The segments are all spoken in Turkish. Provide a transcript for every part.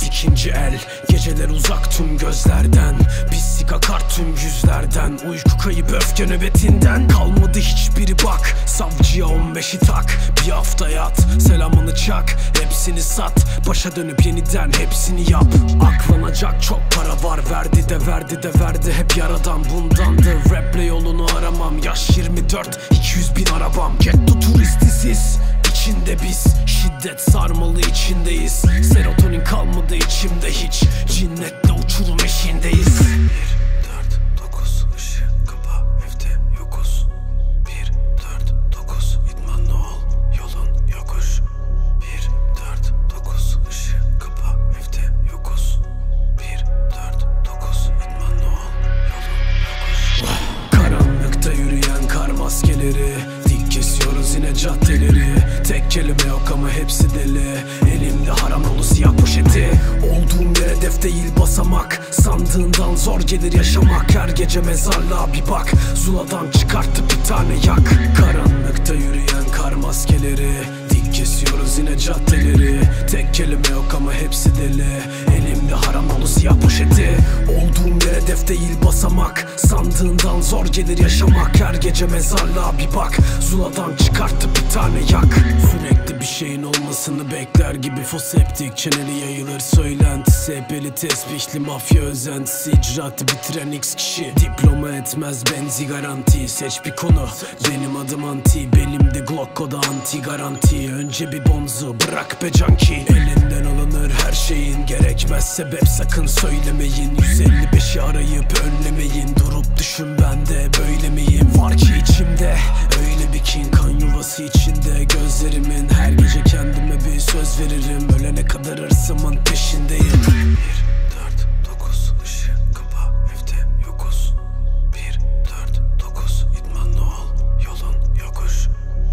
ikinci el. Geceler uzak tüm gözlerden, pislik akar tüm yüzlerden. Uyku kayıp öfke nöbetinden, kalmadı hiçbiri bak. Savcıya 15'i tak, bir hafta yat, selamını çak. Hepsini sat, başa dönüp yeniden hepsini yap. Aklanacak çok para var, verdi de verdi de verdi. Hep yaradan bundandı, raple yolunu aramam. Yaş 24, 200 bin arabam. Getto turistiziz, içinde biz. Şiddet sarmalı içindeyiz. Serotonin kalmadı içimde hiç. Cinnetle uçurum eşiğindeyiz. 1-4-9 ışığı kapa, evde yokuz. 1-4-9 idmanlı ol, yolun yokuş. 1-4-9 ışığı kapa, evde yokuz. 1-4-9 idmanlı ol, yolun yokuş. Karanlıkta yürüyen kar maskeleri, dik kesiyoruz yine caddeleri. Tek kelime yok ama hepsi deli. Elimde haram dolu siyah poşeti. Olduğum yer hedef değil basamak. Sandığından zor gelir yaşamak. Her gece mezarlığa bir bak. Zuladan çıkarttı bir tane yak. Karanlıkta yürüyen kar maskeleri, dik kesiyoruz yine caddeleri. Tek kelime yok ama hepsi deli. Elimde haram dolu siyah poşeti. Olduğum yer hedef değil basamak. Sandığından zor gelir yaşamak. Her gece mezarlığa bir bak. Zuladan çıkarttı bir tane yak. Sürekli bir şeyin olmasını bekler gibi foseptik çeneli yayılır söylentisi. Hep eli tesbihli mafya özentisi. İcraatı bitiren x kişi. Diploma etmez benzi garanti. Seç bir konu, benim adım anti. Belimde Glocko'da anti garanti. Önce bir bonzu bırak be canki. Elinden alınır her şeyin, gerekmez sebep sakın söylemeyin. 155'i arayıp önlemeyin. Durup düşün ben de böyle miyim? Var ki içimde öyle bir kin, kan yuvası içinde gözlerimin. Her gece kendime bir söz veririm, ölene kadar hırsımın peşindeyim. 1-4-9 ışığı kapa, evde yokuz. 1-4-9 idmanlı ol, yolun yokuş.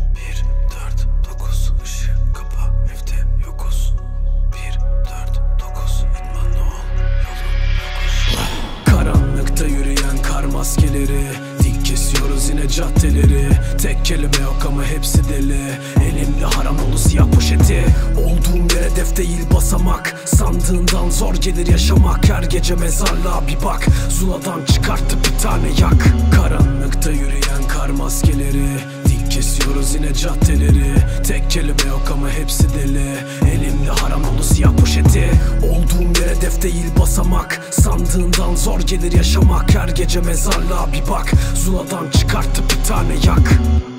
1-4-9 ışığı kapa, evde yokuz. 1-4-9 idmanlı ol, yolun yokuş. Karanlıkta yürüyen kar maskeleri, dik kesiyoruz yine caddeleri. Tek kelime yok ama hepsi deli. Elimde haram dolu siyah poşeti. Olduğum yer hedef değil basamak. Sandığından zor gelir yaşamak. Her gece mezarlığa bir bak. Zuladan çıkarttı bir tane yak. Karanlıkta yürüyen kar maskeleri, dik kesiyoruz yine caddeleri. Tek kelime yok ama hepsi deli. Elimde haram dolu siyah poşeti. Olduğum yer hedef değil basamak. Sandığından zor gelir yaşamak. Her gece mezarlığa bir bak. Zuladan çıkarttı bir tane yak.